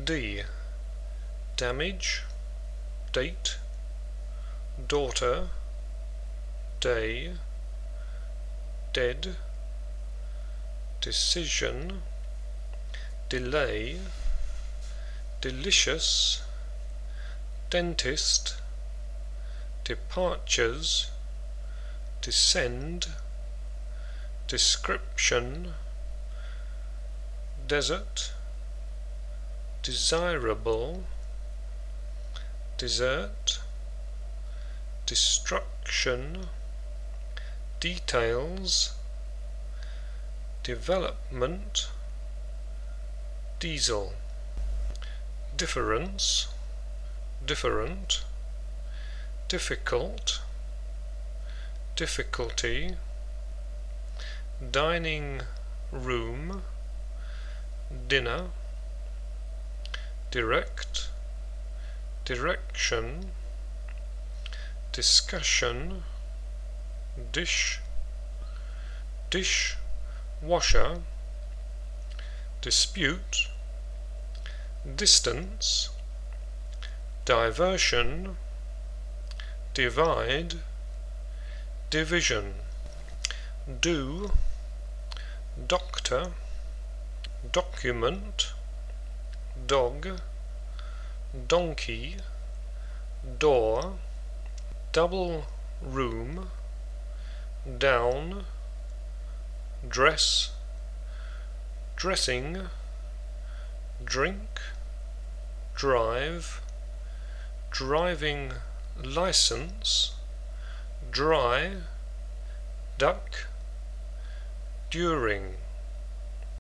D. Damage, date, daughter, day, dead, decision, delay, delicious, dentist, departures, descend, description, desert, desirable, desert, destruction, details, development, diesel, difference, different, difficult, difficulty, dining room, dinner, direct, direction, discussion, dish, dish washer, dispute, distance, diversion, divide, division, do, doctor, document, dog, donkey, door, double room, down, dress, dressing, drink, drive, driving license, dry, duck, during.